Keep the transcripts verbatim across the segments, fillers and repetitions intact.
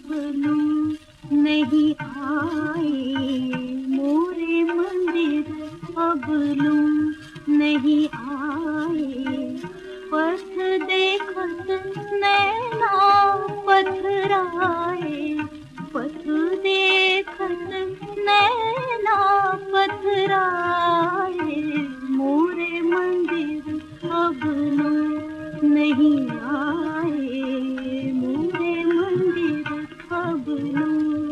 लूं नहीं आए मोरे मंदिर अब लूं नहीं आए पथ देखत नैना पथराए पथ देखत नैना पथराए मोरे मंदिर अब लूं नहीं आए मोरे मंदिर अब लूं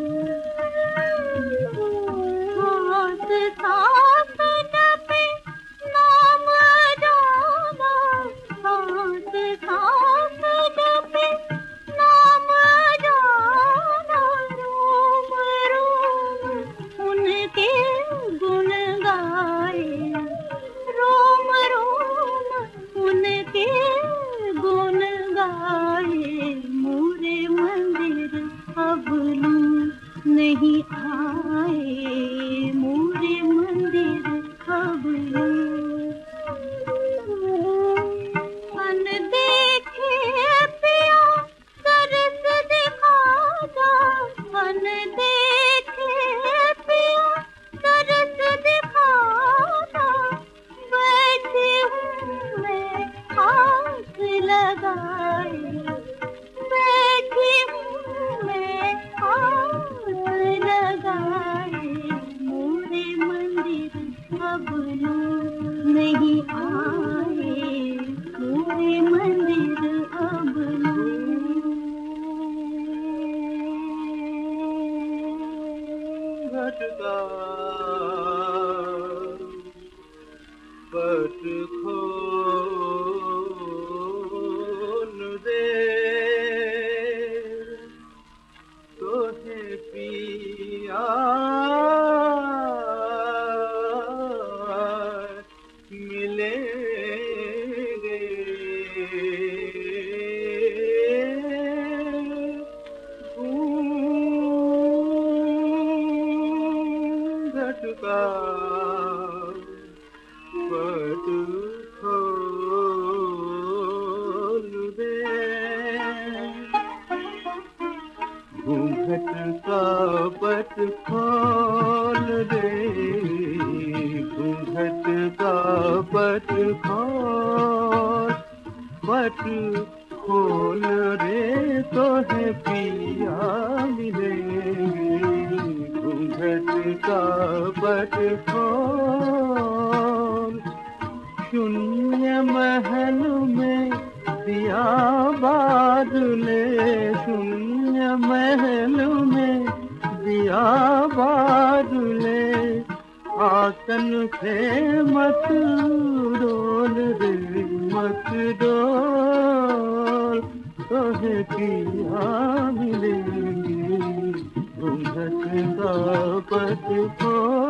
हाथ साथ जपे नाम जाना हाथ साथ जपे नाम जाना रोम रोम उनके गुण गाए रोम रोम उनके गुण गाए मोरे मंदिर अब लूं नहीं आए मोरे मंदिर अब लूं अन देखे पिया तरस दिखा जा अन देखे पिया तरस दिखा जा बैठी हूँ मैं हाथ लगाए बैठी हूँ मैं हाथ लगाए मोरे मंदिर अब लूं नहीं आए मोरे मंदिर अब लूं भटका पट खोल दे तोहे पिया मिलेंगे घटका पट खोल दे घूंघट का पट खोल दे घूंघट का पट खोल पट खोल रे तो है पिया मिलेंगे घूंघट का पट खोल शून्य महल में दिया बादले शून्य महल में दिया बादले आसन से मत डोल रे मत डोल तोहे पिया मिलेंगे घूंघट का पट खोल